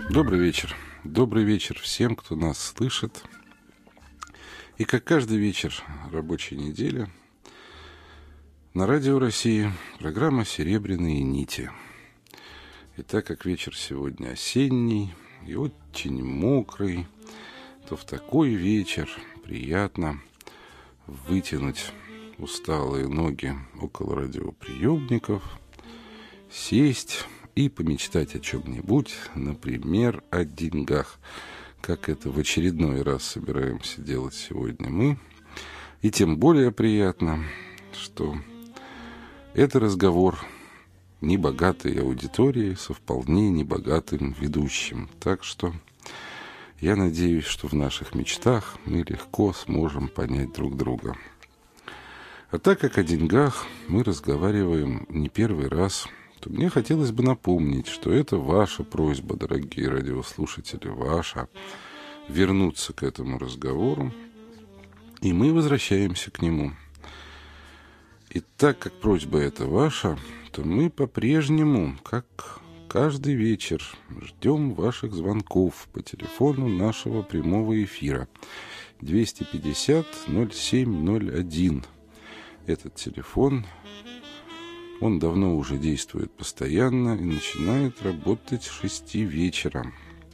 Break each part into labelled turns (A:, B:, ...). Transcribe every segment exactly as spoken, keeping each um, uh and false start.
A: Добрый вечер. Добрый вечер всем, кто нас слышит. И как каждый вечер рабочей недели на Радио России программа «Серебряные нити». И так как вечер сегодня осенний и очень мокрый, то в такой вечер приятно вытянуть усталые ноги около радиоприемников, сесть и помечтать о чем-нибудь, например, о деньгах, как это в очередной раз собираемся делать сегодня мы. И тем более приятно, что это разговор небогатой аудитории со вполне небогатым ведущим. Так что я надеюсь, что в наших мечтах мы легко сможем понять друг друга. А так как о деньгах мы разговариваем не первый раз, то мне хотелось бы напомнить, что это ваша просьба, дорогие радиослушатели, ваша, вернуться к этому разговору, и мы возвращаемся к нему. И так как просьба эта ваша, то мы по-прежнему, как каждый вечер, ждем ваших звонков по телефону нашего прямого эфира двести пятьдесят ноль семь ноль один. Этот телефон, он давно уже действует постоянно и начинает работать с шести вечера.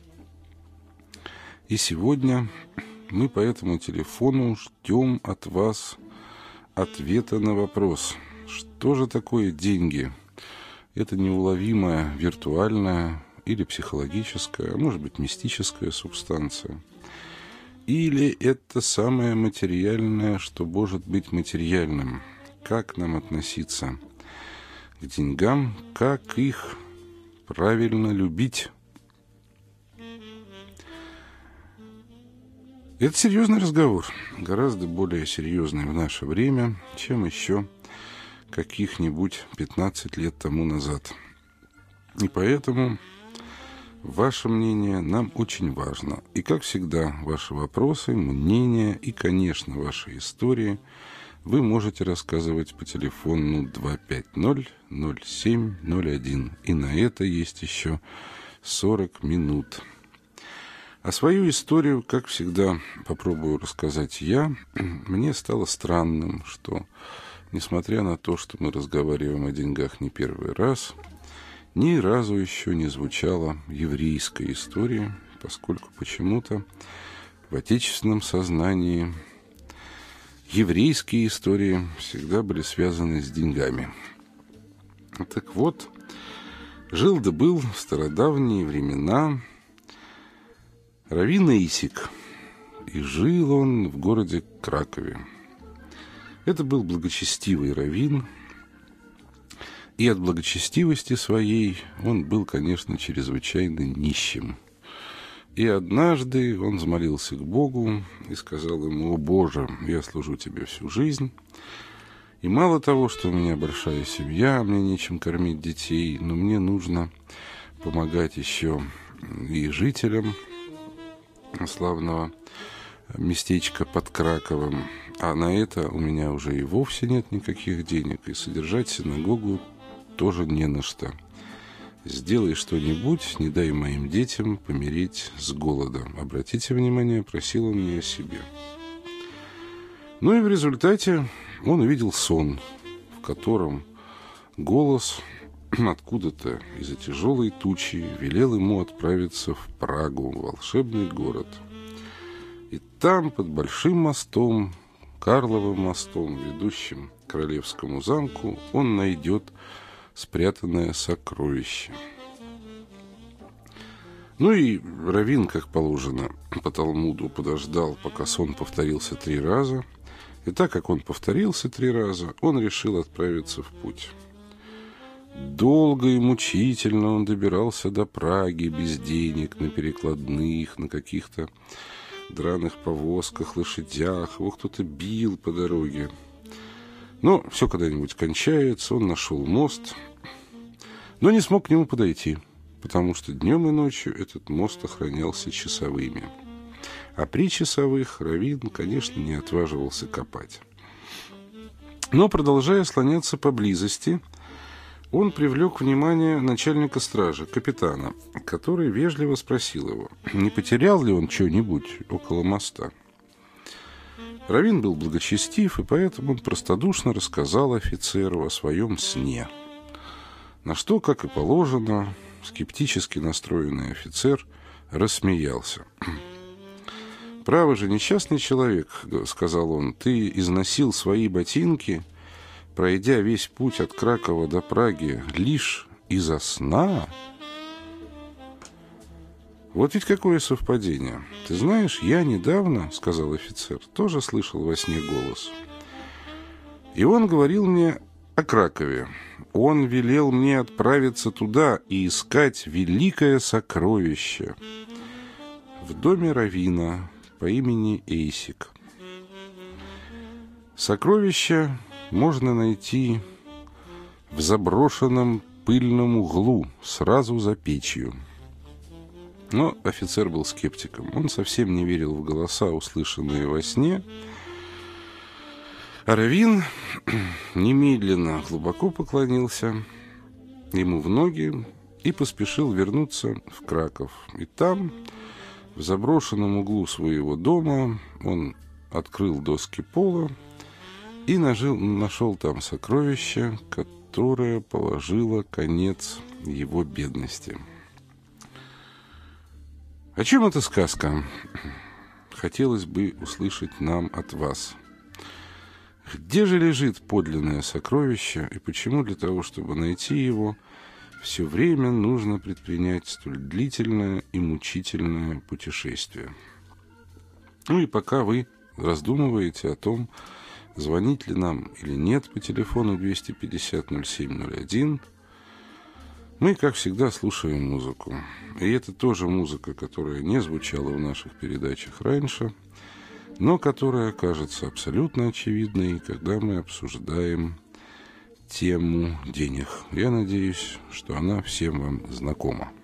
A: И сегодня мы по этому телефону ждем от вас ответа на вопрос, что же такое деньги? Это неуловимая виртуальная или психологическая, а может быть мистическая субстанция? Или это самое материальное, что может быть материальным? Как нам относиться к деньгам, как их правильно любить? Это серьезный разговор, гораздо более серьезный в наше время, чем еще каких-нибудь пятнадцать лет тому назад. И поэтому ваше мнение нам очень важно. И, как всегда, ваши вопросы, мнения и, конечно, ваши истории вы можете рассказывать по телефону два пять ноль ноль семь ноль один. И на это есть еще сорок минут. А свою историю, как всегда, попробую рассказать я. Мне стало странным, что, несмотря на то, что мы разговариваем о деньгах не первый раз, ни разу еще не звучала еврейская история, поскольку почему-то в отечественном сознании еврейские истории всегда были связаны с деньгами. Так вот, жил да был в стародавние времена раввин Исик, и жил он в городе Кракове. Это был благочестивый раввин, и от благочестивости своей он был, конечно, чрезвычайно нищим. И однажды он взмолился к Богу и сказал ему: «О Боже, я служу тебе всю жизнь, и мало того, что у меня большая семья, мне нечем кормить детей, но мне нужно помогать еще и жителям славного местечка под Краковом, а на это у меня уже и вовсе нет никаких денег, и содержать синагогу тоже не на что. Сделай что-нибудь, не дай моим детям помереть с голода». Обратите внимание, просил он не о себе. Ну и в результате он увидел сон, в котором голос откуда-то из-за тяжелой тучи велел ему отправиться в Прагу, в волшебный город. И там, под большим мостом, Карловым мостом, ведущим к Королевскому замку, он найдет спрятанное сокровище. Ну и раввин, как положено по Талмуду, подождал, пока сон повторился три раза. И так как он повторился три раза, он решил отправиться в путь. Долго и мучительно он добирался до Праги без денег, на перекладных, на каких-то драных повозках, лошадях. Его кто-то бил по дороге. Но все когда-нибудь кончается. Он нашел мост, но не смог к нему подойти, потому что днем и ночью этот мост охранялся часовыми. А при часовых раввин, конечно, не отваживался копать. Но, продолжая слоняться поблизости, он привлек внимание начальника стражи, капитана, который вежливо спросил его, не потерял ли он что-нибудь около моста. Раввин был благочестив, и поэтому простодушно рассказал офицеру о своем сне. На что, как и положено, скептически настроенный офицер рассмеялся. «Право же, несчастный человек, — сказал он, — ты износил свои ботинки, пройдя весь путь от Кракова до Праги лишь из-за сна? Вот ведь какое совпадение. Ты знаешь, я недавно, — сказал офицер, — тоже слышал во сне голос. И он говорил мне о Кракове. Он велел мне отправиться туда и искать великое сокровище в доме раввина по имени Эйсик. Сокровище можно найти в заброшенном пыльном углу сразу за печью». Но офицер был скептиком. Он совсем не верил в голоса, услышанные во сне. А раввин немедленно глубоко поклонился ему в ноги и поспешил вернуться в Краков. И там, в заброшенном углу своего дома, он открыл доски пола и нажил, нашел там сокровище, которое положило конец его бедности. О чем эта сказка? Хотелось бы услышать нам от вас. Где же лежит подлинное сокровище, и почему для того, чтобы найти его, все время нужно предпринять столь длительное и мучительное путешествие? Ну и пока вы раздумываете о том, звонить ли нам или нет по телефону двести пятьдесят ноль семь ноль один, мы, как всегда, слушаем музыку. И это тоже музыка, которая не звучала в наших передачах раньше, но которая кажется абсолютно очевидной, когда мы обсуждаем тему денег. Я надеюсь, что она всем вам знакома.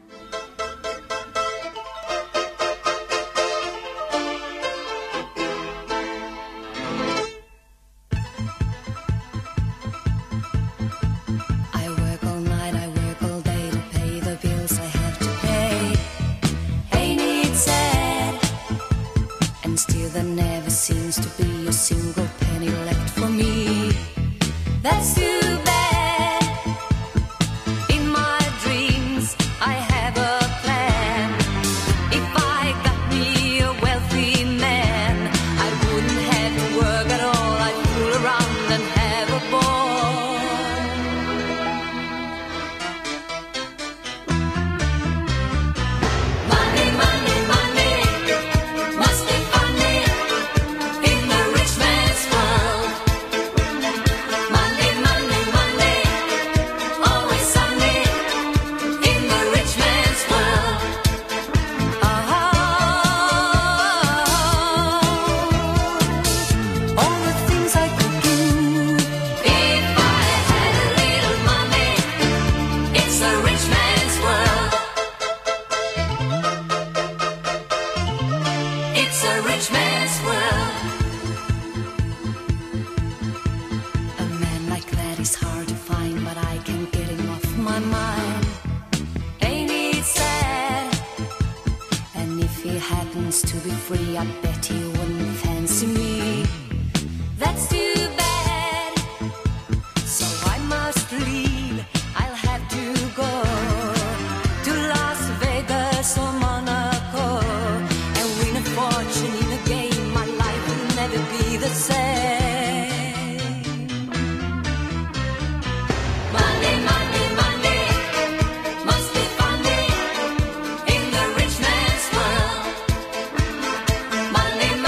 B: Money,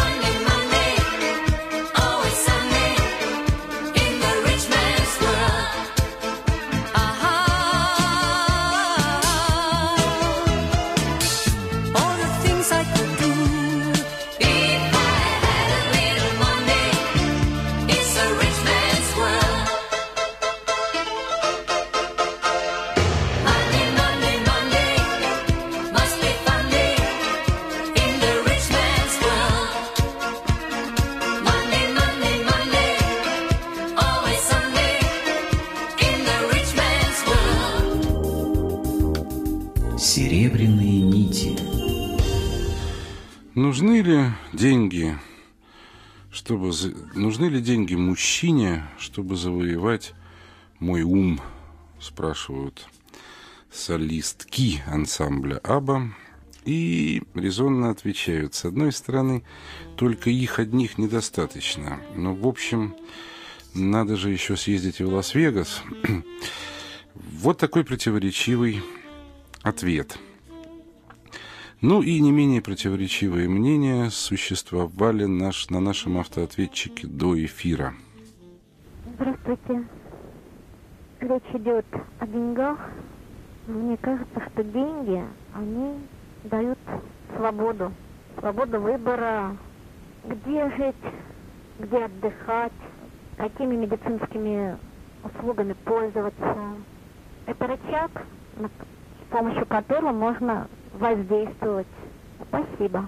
B: моменте.
A: Нужны ли деньги, чтобы за... нужны ли деньги мужчине, чтобы завоевать мой ум, спрашивают солистки ансамбля «Абба». И резонно отвечают: с одной стороны, только их одних недостаточно. Но, в общем, надо же еще съездить и в Лас-Вегас. Вот такой противоречивый ответ. Ну и не менее противоречивые мнения существовали наш, на нашем автоответчике до эфира.
C: Здравствуйте. Речь идет о деньгах. Мне кажется, что деньги, они дают свободу. Свободу выбора, где жить, где отдыхать, какими медицинскими услугами пользоваться. Это рычаг, с помощью которого можно воздействовать. Спасибо.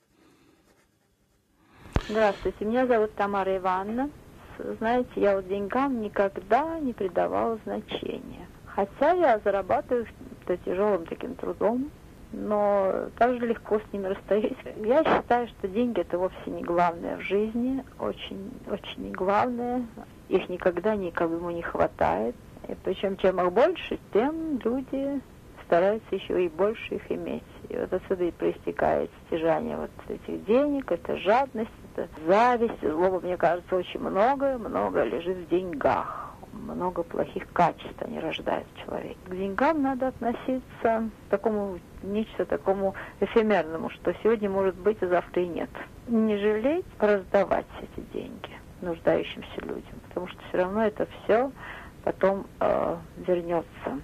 D: Здравствуйте, меня зовут Тамара Ивановна. Знаете, я вот деньгам никогда не придавала значения. Хотя я зарабатываю тяжелым таким трудом, но также легко с ними расстаюсь. Я считаю, что деньги — это вовсе не главное в жизни, очень, очень не главное. Их никогда никому не хватает. И причем чем их больше, тем люди стараются еще и больше их иметь. И вот отсюда и проистекает стяжание вот этих денег, это жадность, это зависть, злоба, мне кажется, очень много, много лежит в деньгах. Много плохих качеств они рождают в человеке. К деньгам надо относиться к такому, нечто такому эфемерному, что сегодня может быть, а завтра и нет. Не жалеть, раздавать эти деньги нуждающимся людям, потому что все равно это все потом э, вернется.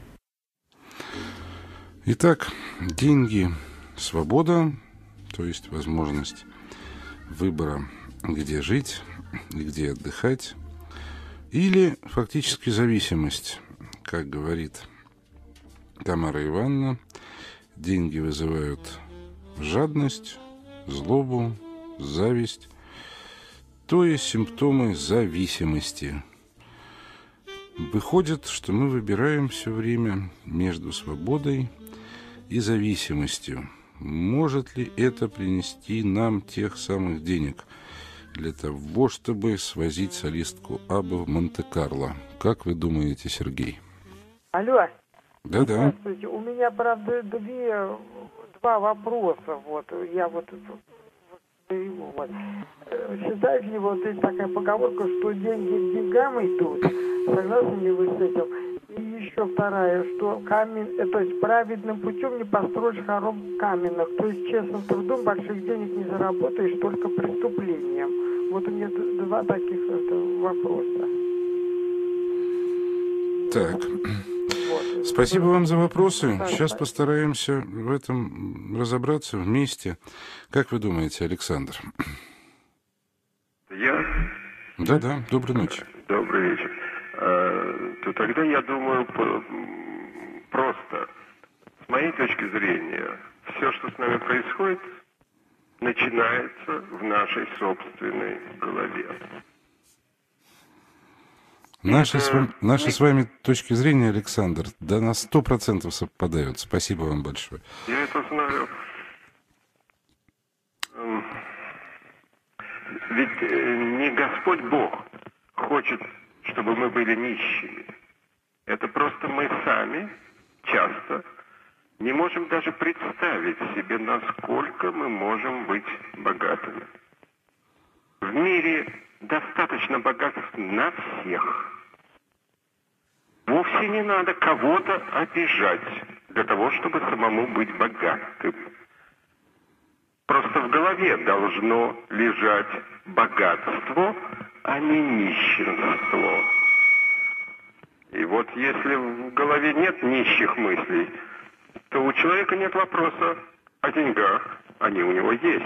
A: Итак, деньги – свобода, то есть возможность выбора, где жить и где отдыхать, или фактически зависимость. Как говорит Тамара Ивановна, деньги вызывают жадность, злобу, зависть, то есть симптомы зависимости. Выходит, что мы выбираем все время между свободой и зависимостью. Может ли это принести нам тех самых денег для того, чтобы свозить солистку Аббы в Монте-Карло? Как вы думаете, Сергей?
E: Алло.
A: Да-да.
E: Здравствуйте. У меня, правда, две, два вопроса. Вот я вот, вот. Считаете ли, вот есть такая поговорка, что деньги к деньгам идут? Согласны ли вы с этим? И еще вторая, что камень, то есть праведным путем не построишь хором каменных, то есть честным трудом больших денег не заработаешь, только преступлением. Вот у меня два таких это, вопроса.
A: Так.
E: Вот.
A: Спасибо вам за вопросы.
E: Да,
A: Сейчас
E: да.
A: постараемся в этом разобраться вместе. Как вы думаете, Александр?
F: Я?
A: Да-да, доброй ночи.
F: Добрый вечер. А, то тогда я думаю просто, с моей точки зрения, все, что с нами происходит, начинается в нашей собственной голове.
A: Наши с, вами, наши с вами точки зрения, Александр, да на сто процентов совпадают. Спасибо вам большое.
F: Я это знаю. Ведь не Господь Бог хочет, чтобы мы были нищими. Это просто мы сами часто не можем даже представить себе, насколько мы можем быть богатыми. В мире достаточно богатств на всех. Вовсе не надо кого-то обижать для того, чтобы самому быть богатым. Просто в голове должно лежать богатство, а не нищенство. И вот если в голове нет нищих мыслей, то у человека нет вопроса о деньгах. Они у него есть.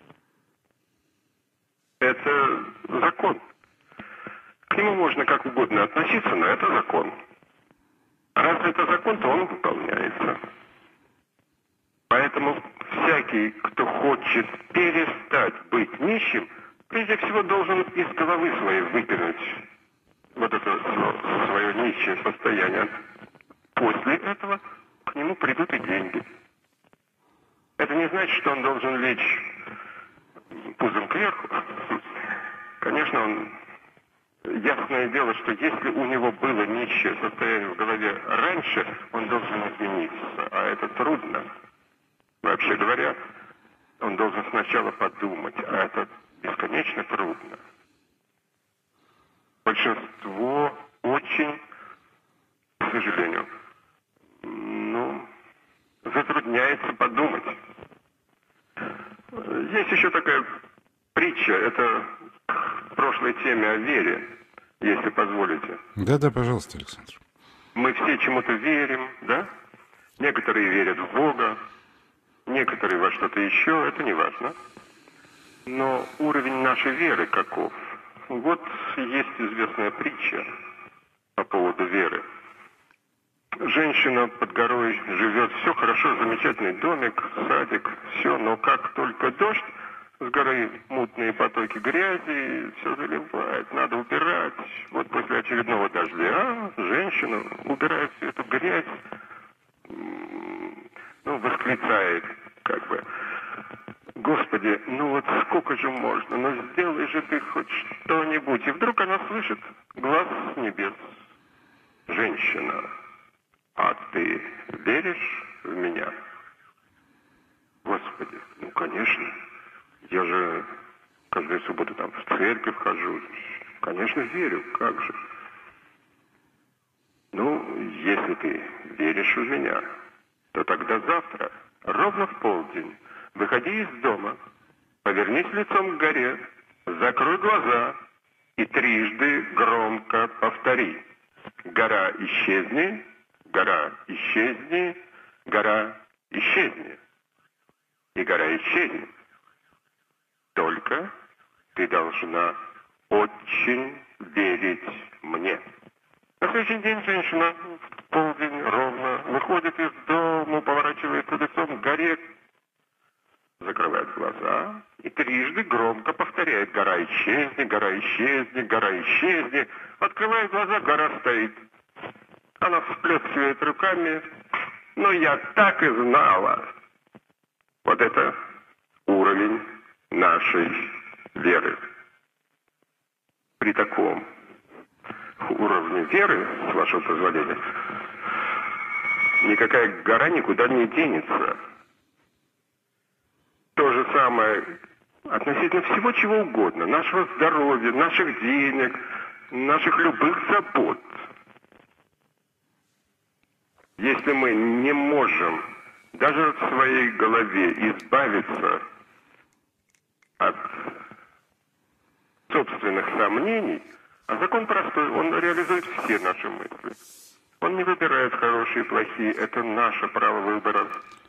F: Это закон. К нему можно как угодно относиться, но это закон. А раз это закон, то он выполняется. Поэтому всякий, кто хочет перестать быть нищим, прежде всего должен из головы своей выкинуть вот это свое нищее состояние. После этого к нему придут и деньги. Это не значит, что он должен лечь пузом кверху. Конечно, он... Ясное дело, что если у него было нищее состояние в голове раньше, он должен измениться. А это трудно. Вообще говоря, он должен сначала подумать, а это бесконечно трудно. Большинство очень, к сожалению, ну, затрудняется подумать. Есть еще такая притча, это к прошлой теме о вере, если позволите.
A: Да-да, пожалуйста, Александр.
F: Мы все чему-то верим, да? Некоторые верят в Бога, некоторые во что-то еще, это не важно. Но уровень нашей веры каков? Вот есть известная притча по поводу веры. Женщина под горой живет, все хорошо, замечательный домик, садик, все, но как только дождь, с горы мутные потоки грязи, все заливает, надо убирать. Вот после очередного дождя женщина убирает всю эту грязь, ну, восклицает, как бы: Господи, ну вот сколько же можно, ну сделай же ты хоть что-нибудь. И вдруг она слышит глаз с небес: женщина, а ты веришь в меня? Господи, ну конечно, я же каждую субботу там в церковь хожу, конечно верю, как же. Ну, если ты веришь в меня, то тогда завтра, ровно в полдень, выходи из дома, повернись лицом к горе, закрой глаза и трижды громко повтори: гора исчезни, гора исчезни, гора исчезни. И гора исчезнет. Только ты должна очень верить мне. На следующий день женщина в полдень ровно выходит из дома, поворачивается лицом к горе, закрывает глаза и трижды громко повторяет: гора исчезни, гора исчезни, гора исчезни. Открывает глаза, гора стоит. Она всплескивает руками: ну я так и знала. Вот это уровень нашей веры. При таком уровне веры, с вашего позволения, никакая гора никуда не денется. То же самое относительно всего чего угодно. Нашего здоровья, наших денег, наших любых забот. Если мы не можем даже в своей голове избавиться от собственных сомнений, а закон простой, он реализует все наши мысли. Он не выбирает хорошие и плохие, это наше право выбора.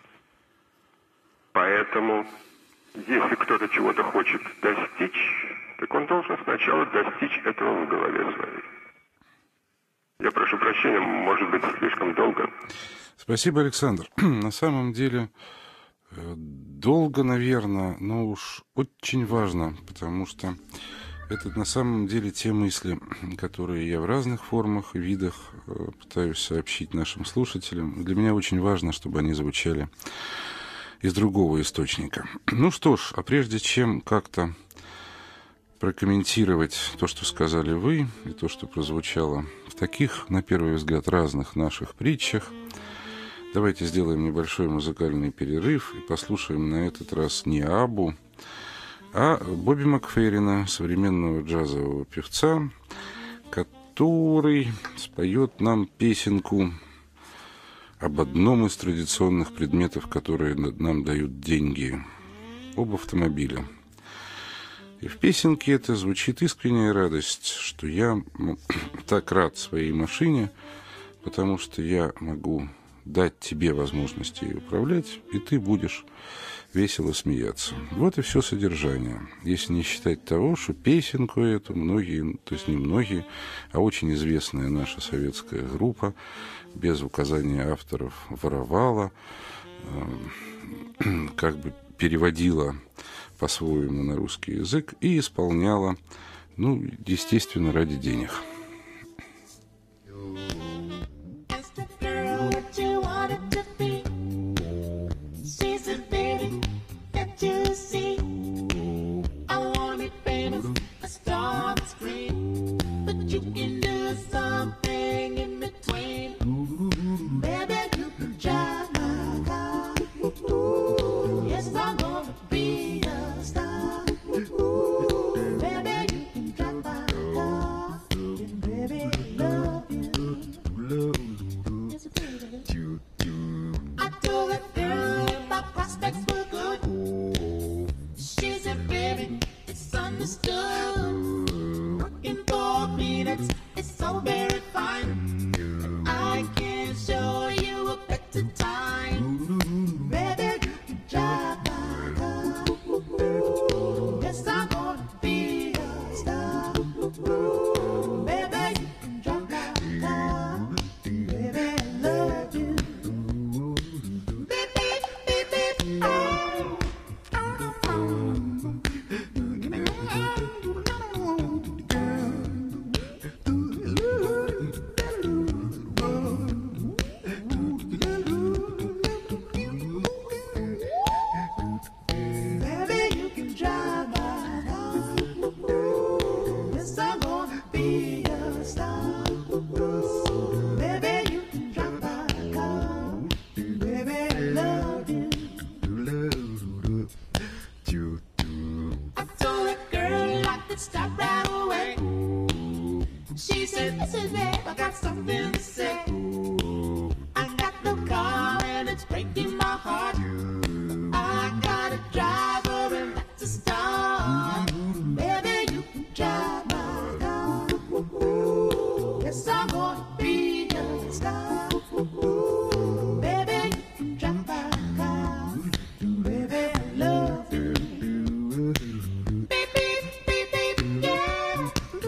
F: Поэтому, если кто-то чего-то хочет достичь, так он должен сначала достичь этого в голове своей. Я прошу прощения, может быть, слишком долго.
A: Спасибо, Александр. На самом деле, долго, наверное, но уж очень важно, потому что это на самом деле те мысли, которые я в разных формах и видах пытаюсь сообщить нашим слушателям. Для меня очень важно, чтобы они звучали из другого источника. Ну что ж, а прежде чем как-то прокомментировать то, что сказали вы, и то, что прозвучало в таких, на первый взгляд, разных наших притчах, давайте сделаем небольшой музыкальный перерыв и послушаем на этот раз не Аббу, а Бобби Макферрина, современного джазового певца, который споет нам песенку об одном из традиционных предметов, которые нам дают деньги, об автомобиле. И в песенке это звучит искренняя радость, что я так рад своей машине, потому что я могу дать тебе возможность ее управлять, и ты будешь весело смеяться. Вот и все содержание. Если не считать того, что песенку эту многие, то есть не многие, а очень известная наша советская группа, без указания авторов, воровала, э, как бы переводила по-своему на русский язык и исполняла, ну, естественно, ради денег.
B: Baby, got something to say. I got no car and it's breaking my heart. I got a driver and that's a start. Baby, you can drive my car. Yes, I wanna be your star. Baby, you can drive my car. Baby, I love you. Beep, beep, beep, beep, yeah.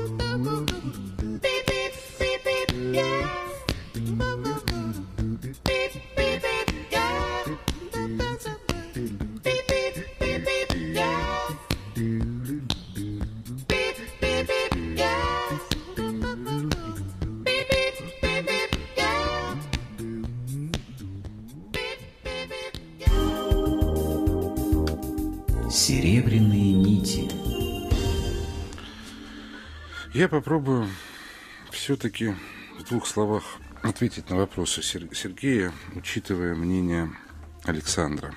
B: Beep, beep, beep, beep, yeah. Beep, beep, beep, yeah. Beep, beep, beep, beep, yeah. Beep, beep, beep, yeah. Beep, beep, beep, beep, yeah. Beep, beep, beep, yeah.
G: Серебряные нити.
A: Я попробую все-таки в двух словах ответить на вопросы Сер- Сергея, учитывая мнение Александра.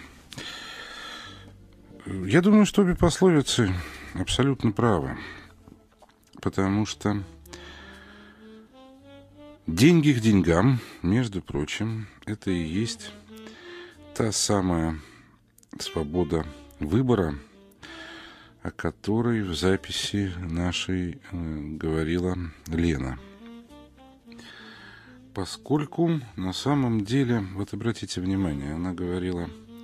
A: Я думаю, что обе пословицы абсолютно правы, потому что деньги к деньгам, между прочим, это и есть та самая свобода выбора, о которой в записи нашей э, говорила Лена. Поскольку на самом деле, вот обратите внимание, она говорила,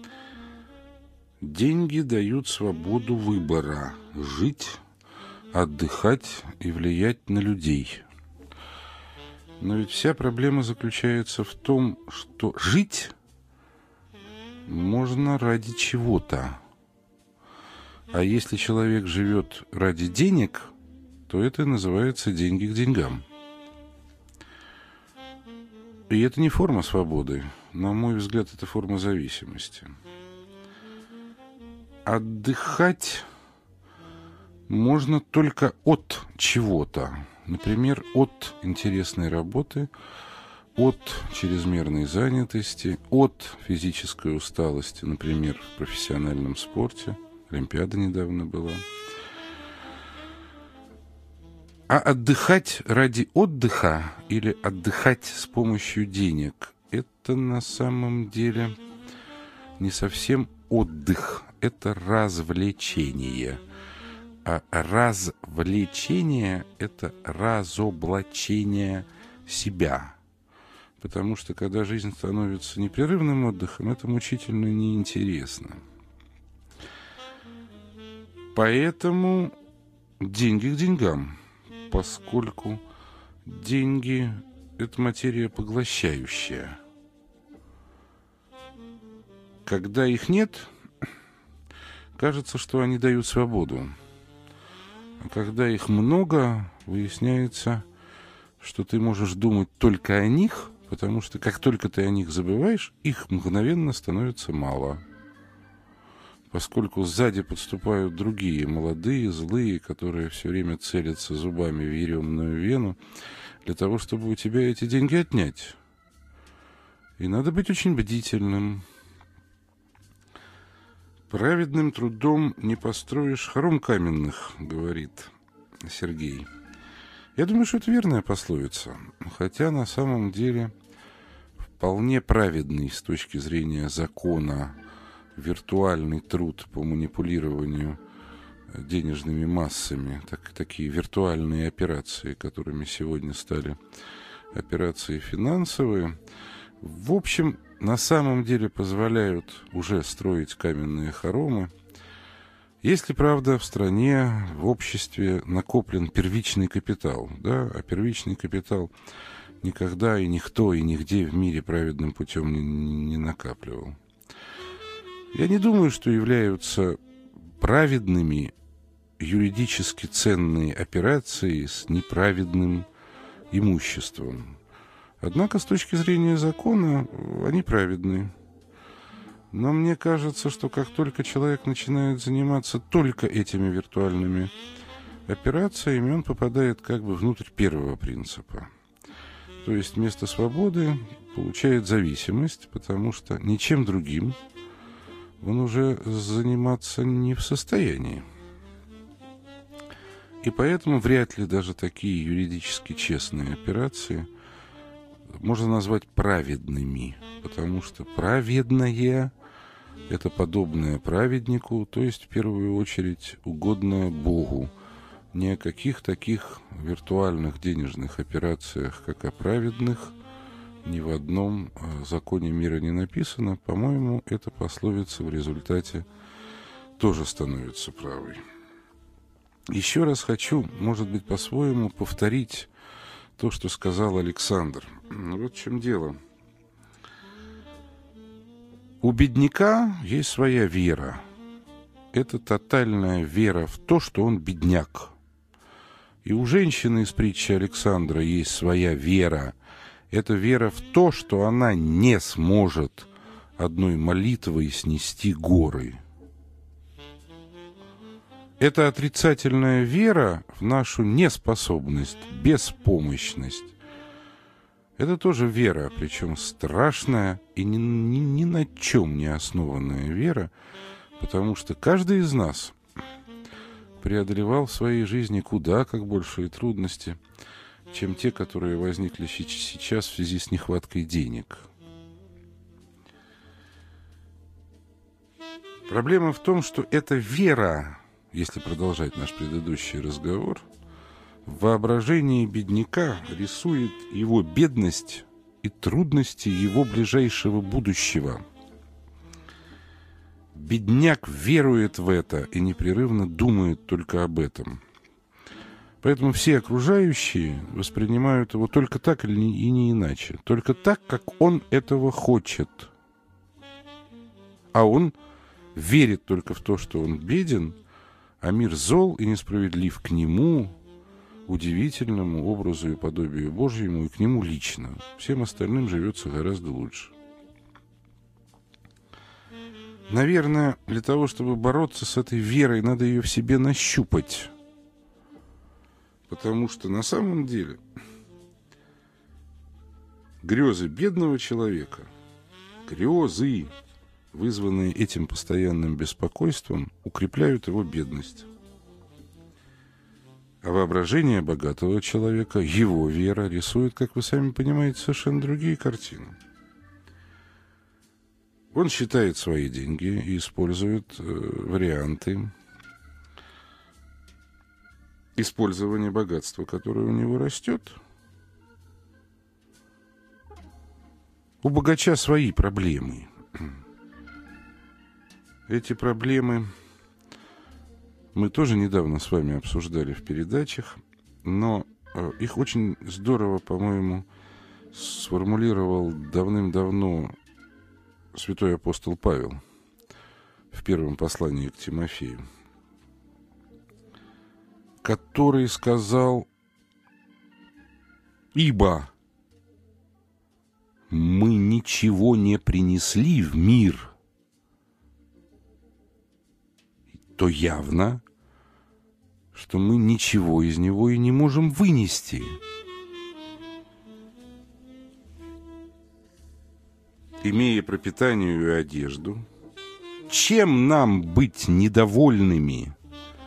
A: деньги дают свободу выбора жить, отдыхать и влиять на людей. Но ведь вся проблема заключается в том, что жить можно ради чего-то. А если человек живет ради денег, то это называется деньги к деньгам. И это не форма свободы. На мой взгляд, это форма зависимости. Отдыхать можно только от чего-то. Например, от интересной работы, от чрезмерной занятости, от физической усталости, например, в профессиональном спорте. Олимпиада недавно была. А отдыхать ради отдыха или отдыхать с помощью денег – это на самом деле не совсем отдых, это развлечение. А развлечение – это разоблачение себя. Потому что когда жизнь становится непрерывным отдыхом, это мучительно неинтересно. Поэтому деньги к деньгам, поскольку деньги – это материя поглощающая. Когда их нет, кажется, что они дают свободу. А когда их много, выясняется, что ты можешь думать только о них, потому что как только ты о них забываешь, их мгновенно становится мало. Поскольку сзади подступают другие, молодые, злые, которые все время целятся зубами в еремную вену, для того, чтобы у тебя эти деньги отнять. И надо быть очень бдительным. Праведным трудом не построишь хором каменных, говорит Сергей. Я думаю, что это верная пословица, хотя на самом деле вполне праведный с точки зрения закона виртуальный труд по манипулированию денежными массами, так, такие виртуальные операции, которыми сегодня стали операции финансовые, в общем, на самом деле позволяют уже строить каменные хоромы, если, правда, в стране, в обществе накоплен первичный капитал, да, а первичный капитал никогда и никто и нигде в мире праведным путем не, не накапливал. Я не думаю, что являются праведными юридически ценные операции с неправедным имуществом. Однако, с точки зрения закона, они праведны. Но мне кажется, что как только человек начинает заниматься только этими виртуальными операциями, он попадает как бы внутрь первого принципа. То есть вместо свободы получает зависимость, потому что ничем другим он уже заниматься не в состоянии. И поэтому вряд ли даже такие юридически честные операции можно назвать праведными, потому что праведное – это подобное праведнику, то есть в первую очередь угодное Богу. Ни о каких таких виртуальных денежных операциях, как о праведных, ни в одном законе мира не написано. По-моему, эта пословица в результате тоже становится правой. Еще раз хочу, может быть, по-своему повторить то, что сказал Александр. Вот в чем дело. У бедняка есть своя вера. Это тотальная вера в то, что он бедняк. И у женщины из притчи Александра есть своя вера. Это вера в то, что она не сможет одной молитвой снести горы. Это отрицательная вера в нашу неспособность, беспомощность. Это тоже вера, причем страшная и ни, ни, ни на чем не основанная вера, потому что каждый из нас преодолевал в своей жизни куда как большие трудности, чем те, которые возникли сейчас в связи с нехваткой денег. Проблема в том, что эта вера, если продолжать наш предыдущий разговор, в воображении бедняка рисует его бедность и трудности его ближайшего будущего. Бедняк верует в это и непрерывно думает только об этом. Поэтому все окружающие воспринимают его только так и не иначе. Только так, как он этого хочет. А он верит только в то, что он беден, а мир зол и несправедлив к нему, удивительному образу и подобию Божьему, и к нему лично. Всем остальным живется гораздо лучше. Наверное, для того, чтобы бороться с этой верой, надо ее в себе нащупать. Потому что на самом деле грезы бедного человека, грезы, вызванные этим постоянным беспокойством, укрепляют его бедность. А воображение богатого человека, его вера, рисует, как вы сами понимаете, совершенно другие картины. Он считает свои деньги и использует э, варианты использования богатства, которое у него растет. У богача свои проблемы. Эти проблемы мы тоже недавно с вами обсуждали в передачах, но их очень здорово, по-моему, сформулировал давным-давно святой апостол Павел в первом послании к Тимофею, который сказал: «Ибо мы ничего не принесли в мир, то явно, что мы ничего из него и не можем вынести». Имея пропитание и одежду, чем нам быть недовольными?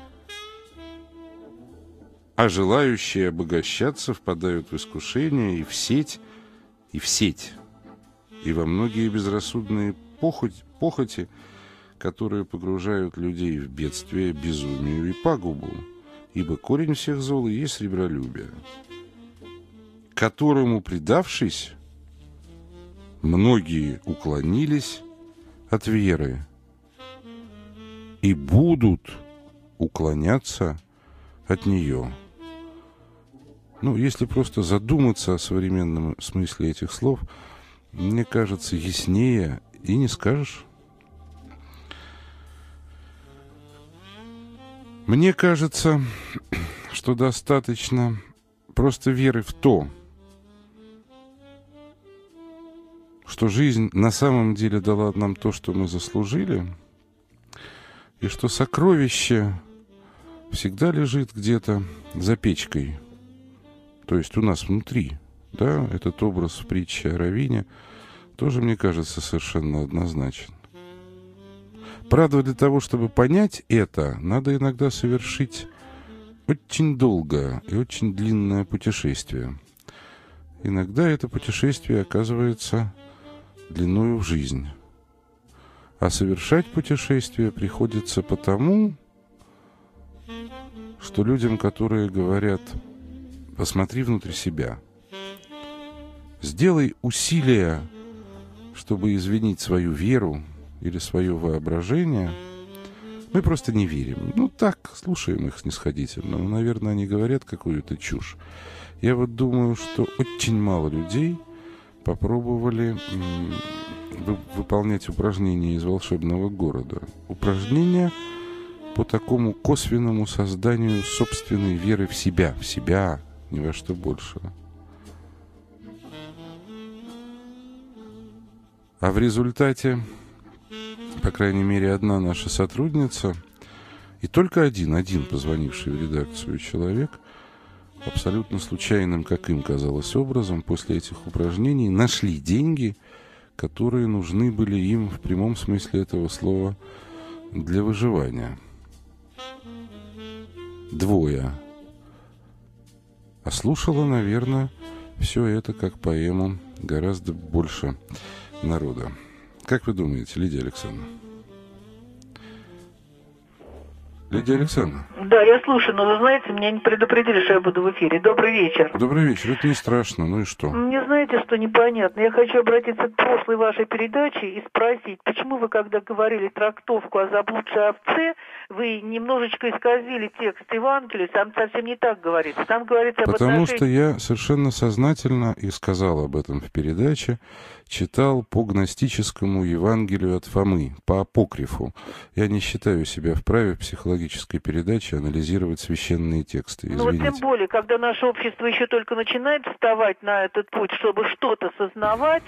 A: А желающие обогащаться впадают в искушение и в сеть, и в сеть, и во многие безрассудные похоть, похоти, которые погружают людей в бедствие, безумие и пагубу, ибо корень всех зол и есть сребролюбие, которому, предавшись, многие уклонились от веры и будут уклоняться от нее. Ну, если просто задуматься о современном смысле этих слов, мне кажется, яснее и не скажешь. Мне кажется, что достаточно просто веры в то, что жизнь на самом деле дала нам то, что мы заслужили, и что сокровище всегда лежит где-то за печкой, то есть у нас внутри. Да, этот образ в притче о Раввине тоже, мне кажется, совершенно однозначен. Правда, для того, чтобы понять это, надо иногда совершить очень долгое и очень длинное путешествие. иногда это путешествие оказывается длиною в жизнь. А совершать путешествие приходится потому, что людям, которые говорят: посмотри внутрь себя, сделай усилия, чтобы извинить свою веру или свое воображение, мы просто не верим. Ну так, слушаем их снисходительно. Но, наверное, они говорят какую-то чушь. Я вот думаю, что очень мало людей попробовали м- вы- выполнять упражнения из «Волшебного города». Упражнения по такому косвенному созданию собственной веры в себя. В себя, ни во что больше. А в результате, по крайней мере, одна наша сотрудница и только один, один позвонивший в редакцию человек, абсолютно случайным, как им казалось, образом, после этих упражнений нашли деньги, которые нужны были им в прямом смысле этого слова для выживания. Двое. А слушало, наверное, все это как поэму гораздо больше народа. Как вы думаете, Лидия Александровна? Лидия Александровна?
H: Да, я слушаю, но вы знаете, меня не предупредили, что я буду в эфире. Добрый вечер.
A: Добрый вечер. Это не страшно. Ну и что?
H: Мне знаете, что непонятно? Я хочу обратиться к прошлой вашей передаче и спросить, почему вы, когда говорили трактовку о заблудшей овце, вы немножечко исказили текст Евангелия, там совсем не так говорится. Там говорится об
A: Потому
H: отношении...
A: что я совершенно сознательно, и сказал об этом в передаче, читал по гностическому Евангелию от Фомы, по апокрифу. Я не считаю себя вправе в психологической передаче анализировать священные тексты.
H: Ну вот
A: Извините.
H: тем более, когда наше общество еще только начинает вставать на этот путь, чтобы что-то сознавать,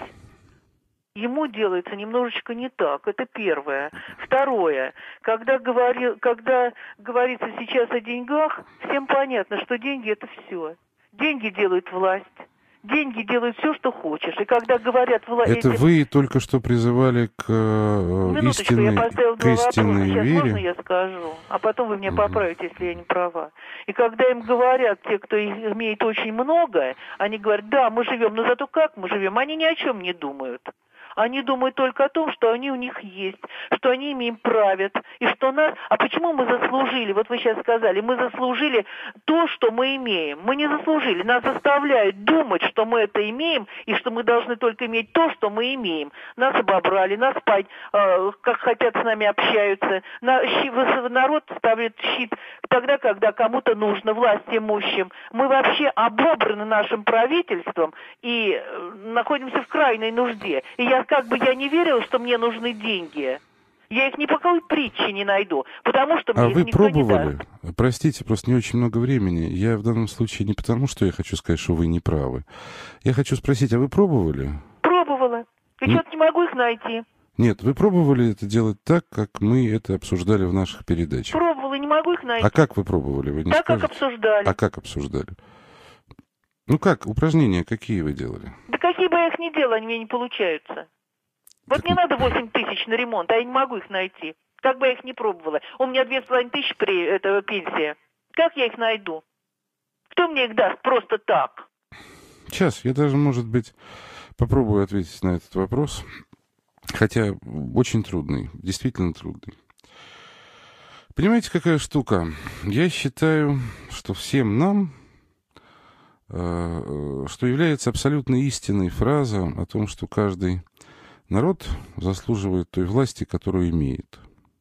H: ему делается немножечко не так. Это первое. Второе. Когда, говори, когда говорится сейчас о деньгах, всем понятно, что деньги – это все. Деньги делают власть. Деньги делают все, что хочешь. И когда говорят... Вла...
A: Это
H: эти...
A: вы только что призывали к э, истинной, к истинной
H: Сейчас
A: вере?
H: можно я скажу? А потом вы меня угу. поправите, если я не права. И когда им говорят, те, кто имеет очень много, они говорят, да, мы живем, но зато как мы живем? Они ни о чем не думают. Они думают только о том, что они у них есть, что они ими правят, и что нас... А почему мы заслужили? Вот вы сейчас сказали, мы заслужили то, что мы имеем. Мы не заслужили. Нас заставляют думать, что мы это имеем, и что мы должны только иметь то, что мы имеем. Нас обобрали, нас спать, э, как хотят с нами общаются. На, народ ставит щит тогда, когда кому-то нужно, власть имущим. Мы вообще обобраны нашим правительством и э, находимся в крайней нужде. И я как бы я не верила, что мне нужны деньги. Я их ни по какой притче не найду, потому что мне
A: а
H: их
A: вы
H: никто
A: пробовали?
H: не даст.
A: Простите, просто не очень много времени. Я в данном случае не потому, что я хочу сказать, что вы не правы. Я хочу спросить, а вы пробовали?
H: Пробовала. И
A: ну,
H: что-то не могу их найти.
A: Нет, вы пробовали это делать так, как мы это обсуждали в наших передачах?
H: Пробовала, не могу их найти.
A: А как вы пробовали? Вы не
H: так,
A: скажете?
H: как обсуждали.
A: А как обсуждали? Ну как, упражнения какие вы делали?
H: Да какие бы я их ни делала, они мне не получаются. Вот
A: так...
H: мне надо восемь тысяч на ремонт, а я не могу их найти. Как бы я их не пробовала. У меня две с половиной тысячи при этого пенсия. Как я их найду? Кто мне их даст просто так?
A: Сейчас, я даже, может быть, попробую ответить на этот вопрос. Хотя очень трудный, действительно трудный. Понимаете, какая штука? Я считаю, что всем нам, э, что является абсолютно истинной фраза о том, что каждый народ заслуживает той власти, которую имеет.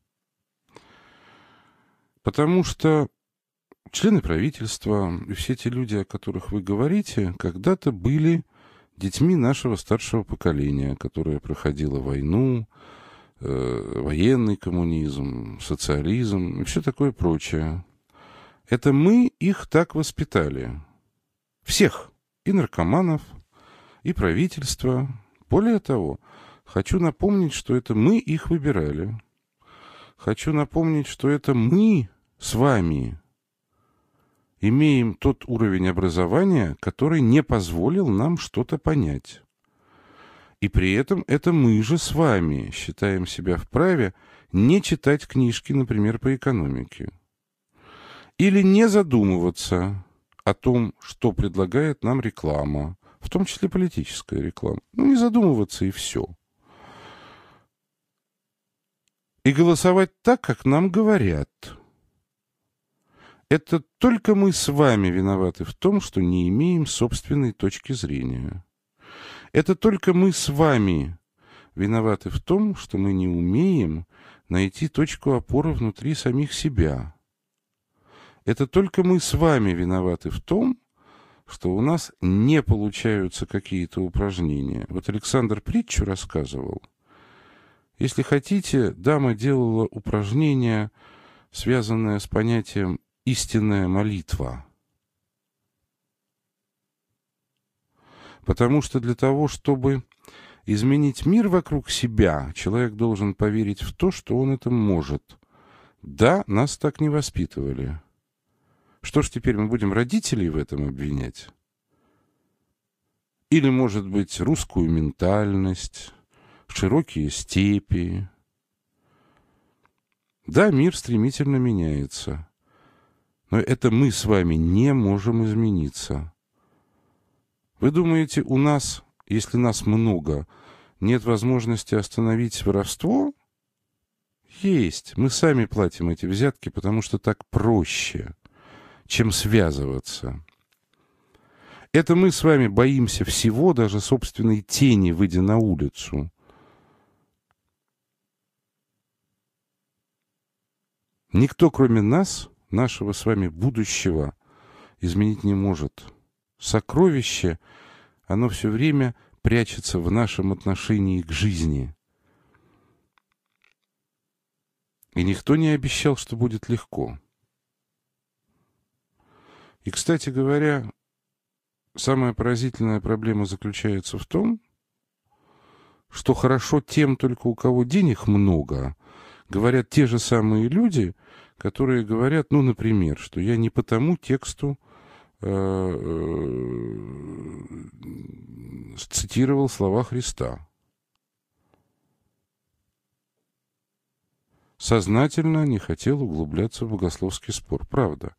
A: Потому что члены правительства и все те люди, о которых вы говорите, когда-то были детьми нашего старшего поколения, которое проходило войну, э, военный коммунизм, социализм и все такое прочее. Это мы их так воспитали. Всех. И наркоманов, и правительство. Более того, хочу напомнить, что это мы их выбирали. Хочу напомнить, что это мы с вами имеем тот уровень образования, который не позволил нам что-то понять. И при этом это мы же с вами считаем себя вправе не читать книжки, например, по экономике. Или не задумываться о том, что предлагает нам реклама, в том числе политическая реклама. Ну, не задумываться и все. И голосовать так, как нам говорят. Это только мы с вами виноваты в том, что не имеем собственной точки зрения. Это только мы с вами виноваты в том, что мы не умеем найти точку опоры внутри самих себя. Это только мы с вами виноваты в том, что у нас не получаются какие-то упражнения. Вот Александр притчу рассказывал. Если хотите, дама делала упражнение, связанное с понятием «истинная молитва». Потому что для того, чтобы изменить мир вокруг себя, человек должен поверить в то, что он это может. Да, нас так не воспитывали. Что ж теперь мы будем родителей в этом обвинять? Или, может быть, русскую ментальность, широкие степи? Да, мир стремительно меняется. Но это мы с вами не можем измениться. Вы думаете, у нас, если нас много, нет возможности остановить воровство? Есть. Мы сами платим эти взятки, потому что так проще, чем связываться. Это мы с вами боимся всего, даже собственной тени, выйдя на улицу. Никто, кроме нас, нашего с вами будущего, изменить не может. Сокровище, оно все время прячется в нашем отношении к жизни. И никто не обещал, что будет легко. И, кстати говоря, самая поразительная проблема заключается в том, что хорошо тем только, у кого денег много, говорят те же самые люди, которые говорят, ну, например, что я не по тому тексту цитировал слова Христа. Сознательно не хотел углубляться в богословский спор. Правда.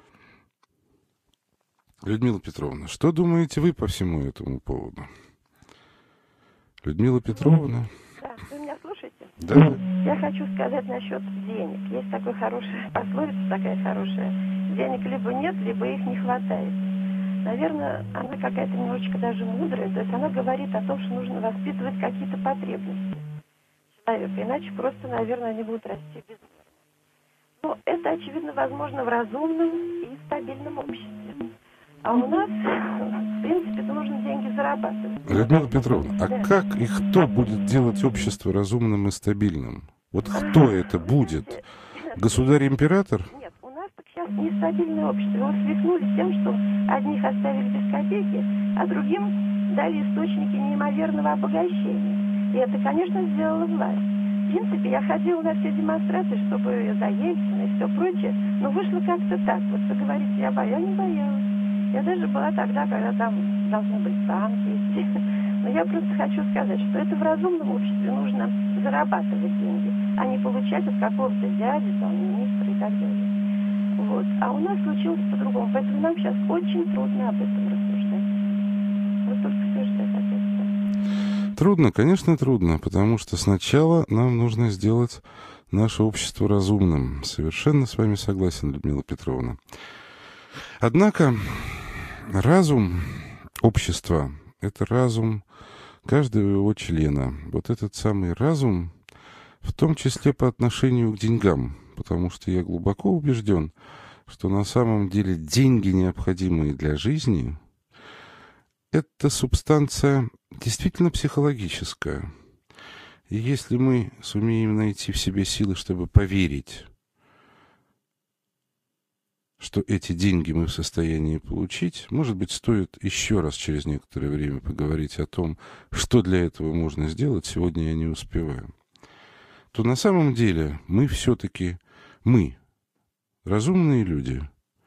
A: Людмила Петровна, что думаете вы по всему этому поводу? Людмила Петровна?
I: Да, вы меня слушаете?
A: Да.
I: Я хочу сказать насчет денег. Есть такая хорошая пословица, такая хорошая. Денег либо нет, либо их не хватает. Наверное, она какая-то немножечко даже мудрая. То есть она говорит о том, что нужно воспитывать какие-то потребности человека. Иначе просто, наверное, они будут расти без меры. Но это, очевидно, возможно в разумном и стабильном обществе. А у нас, в принципе, нужно деньги зарабатывать.
A: Людмила Петровна, а
I: Да.
A: как и кто будет делать общество разумным и стабильным? Вот кто это будет? Государь-император?
I: Нет, у нас так сейчас нестабильное общество. Мы свихнулись с тем, что одних оставили без копейки, а другим дали источники неимоверного обогащения. И это, конечно, сделала власть. В принципе, я ходила на все демонстрации, чтобы за Ельцина и все прочее, но вышло как-то так. Вот вы говорите, я боялась, я не боялась. Я даже была тогда, когда там должны быть танки идти. Но я просто хочу сказать, что это в разумном обществе нужно зарабатывать деньги, а не получать от какого-то дяди, там, министра и так далее. Вот. А у нас случилось по-другому. Поэтому нам сейчас очень трудно об этом рассуждать. Вот только что я хотела сказать.
A: Трудно, конечно, трудно, потому что сначала нам нужно сделать наше общество разумным. Совершенно с вами согласен, Людмила Петровна. Однако разум общества — это разум каждого его члена. Вот этот самый разум, в том числе по отношению к деньгам, потому что я глубоко убежден, что на самом деле деньги, необходимые для жизни, это субстанция действительно психологическая. И если мы сумеем найти в себе силы, чтобы поверить, что эти деньги мы в состоянии получить, может быть, стоит еще раз через некоторое время поговорить о том, что для этого можно сделать, сегодня я не успеваю, то на самом деле мы все-таки, мы, разумные люди,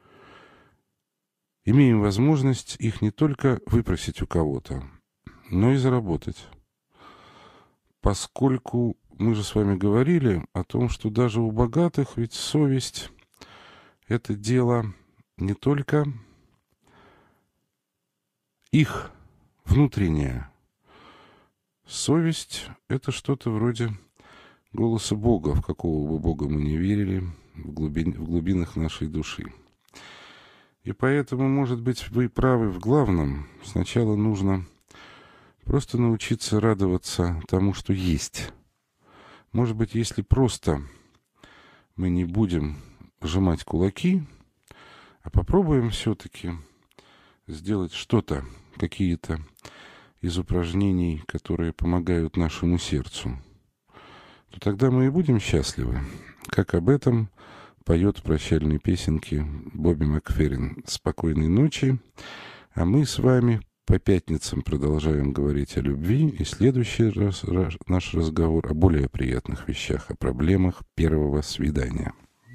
A: имеем возможность их не только выпросить у кого-то, но и заработать. Поскольку мы же с вами говорили о том, что даже у богатых ведь совесть — это дело не только их внутренняя. Совесть — это что-то вроде голоса Бога, в какого бы Бога мы не верили, в, глубин, в глубинах нашей души. И поэтому, может быть, вы правы в главном. Сначала нужно просто научиться радоваться тому, что есть. Может быть, если просто мы не будем сжимать кулаки, а попробуем все-таки сделать что-то, какие-то из упражнений, которые помогают нашему сердцу, то тогда мы и будем счастливы, как об этом поет в прощальной песенке Бобби Макферрин. Спокойной ночи, а мы с вами по пятницам продолжаем говорить о любви, и следующий раз наш разговор о более приятных вещах, о проблемах первого свидания.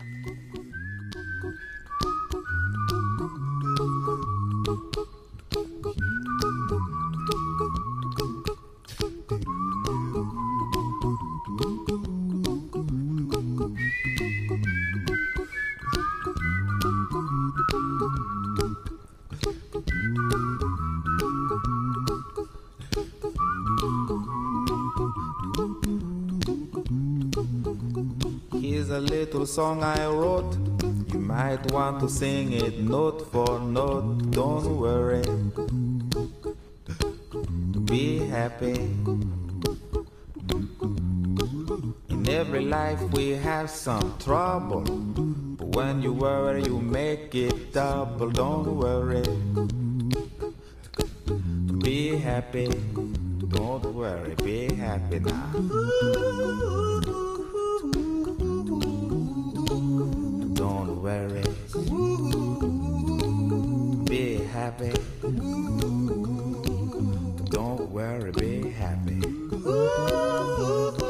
J: Here's a little song I wrote. You might want to sing it note for note. Don't worry, be happy. In every life we have some trouble, but when you worry you make it double. Don't worry, be happy. Don't worry, be happy now. Don't worry, be happy. Don't worry, be happy.